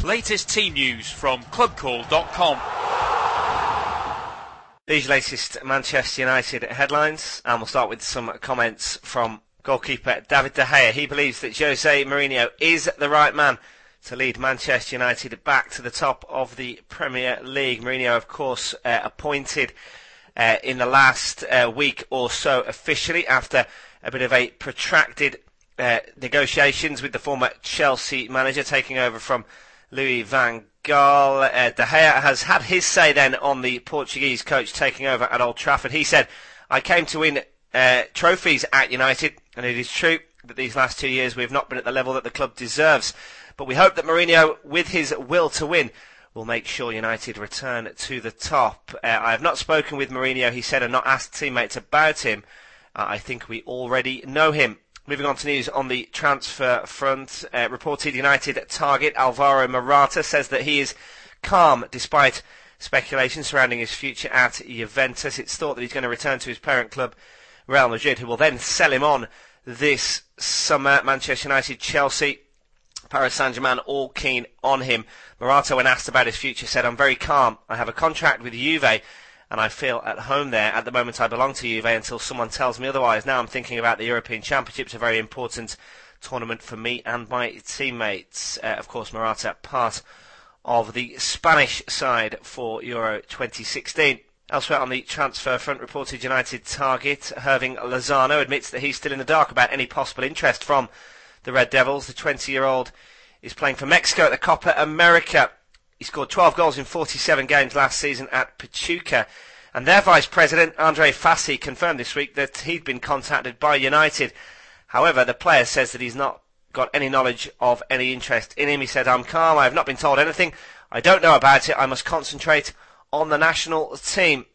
Latest team news from clubcall.com. These latest Manchester United headlines, and we'll start with some comments from goalkeeper David De Gea. He believes that Jose Mourinho is the right man to lead Manchester United back to the top of the Premier League. Mourinho, of course, appointed in the last week or so officially after a bit of a protracted negotiations with the former Chelsea manager taking over from Louis van Gaal. De Gea has had his say then on the Portuguese coach taking over at Old Trafford. He said, "I came to win trophies at United, and it is true that these last 2 years we have not been at the level that the club deserves. But we hope that Mourinho, with his will to win, will make sure United return to the top. I have not spoken with Mourinho," he said, "and not asked teammates about him. I think we already know him." Moving on to news on the transfer front. Reported United target Alvaro Morata says that he is calm despite speculation surrounding his future at Juventus. It's thought that he's going to return to his parent club, Real Madrid, who will then sell him on this summer. Manchester United, Chelsea, Paris Saint-Germain all keen on him. Morata, when asked about his future, said, "I'm very calm. I have a contract with Juve and I feel at home there. At the moment I belong to Juve until someone tells me otherwise. Now I'm thinking about the European Championships, a very important tournament for me and my teammates." Of course, Morata, part of the Spanish side for Euro 2016. Elsewhere on the transfer front, reported United target Hirving Lozano admits that he's still in the dark about any possible interest from the Red Devils. The 20-year-old is playing for Mexico at the Copa America. He scored 12 goals in 47 games last season at Pachuca. And their vice president, Andre Fassi, confirmed this week that he'd been contacted by United. However, the player says that he's not got any knowledge of any interest in him. He said, "I'm calm. I have not been told anything. I don't know about it. I must concentrate on the national team."